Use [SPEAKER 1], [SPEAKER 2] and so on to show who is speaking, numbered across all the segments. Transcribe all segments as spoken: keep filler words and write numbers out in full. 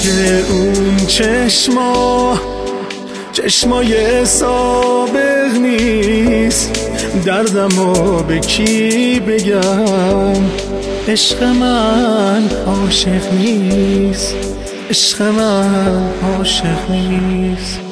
[SPEAKER 1] دیگه اون چشما چشمای سابق نیست، دردمو به کی بگم؟ عشق من عاشق نیست، عشق من عاشق نیست.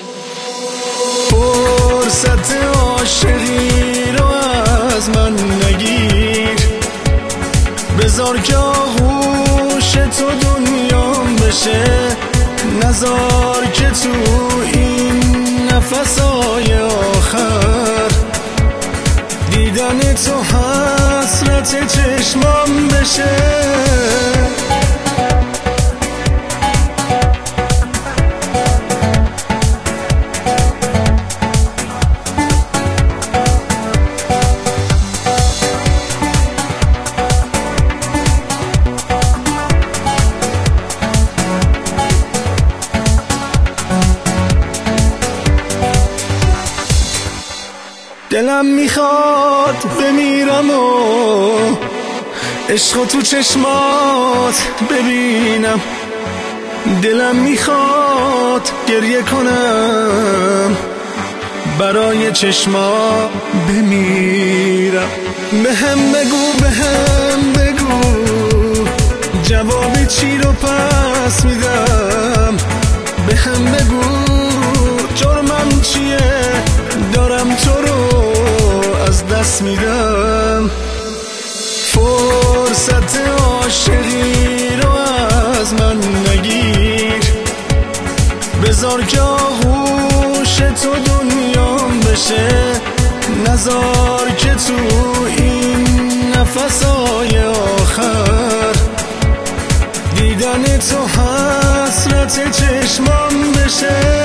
[SPEAKER 1] فرصت عاشقی رو از من نگیر، بذار که آغوش تو دنیام بشه، نذار که تو این نفسای آخر دیدن تو حسرت چشمام بشه. دلم میخواد بمیرم و عشق تو چشمات ببینم، دلم میخواد گریه کنم برای چشمات بمیرم. بهم بگو بهم بگو جواب چی رو پس میدم، بهم بگو جرمم چیه دارم تو رو از دست میدم. فرصت عاشقی رو از من نگیر، بذار که آغوش تو دنیام بشه، نذار که تو این نفسای آخر دیدن تو حسرت چشمام بشه.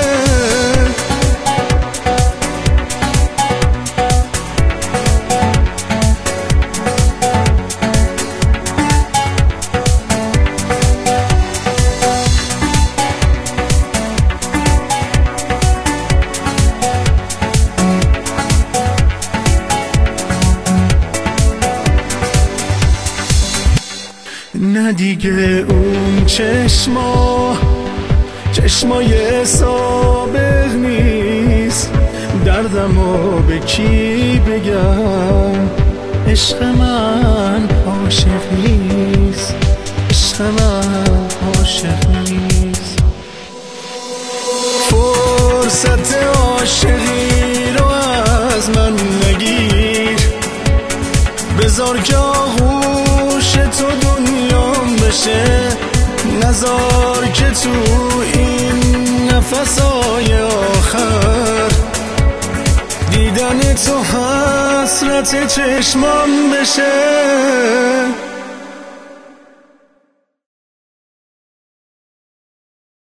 [SPEAKER 1] نه دیگه اون چشما چشمای سابق نیست، دردمو به کی بگم؟ عشق من عاشق نیست، عشق من عاشق نیست. فرصت عاشقی رو از من نگیر، بذار که آغوش تو دنیام بشه، نذار که تو این نفسای آخر دیدن تو حسرت چشمام بشه.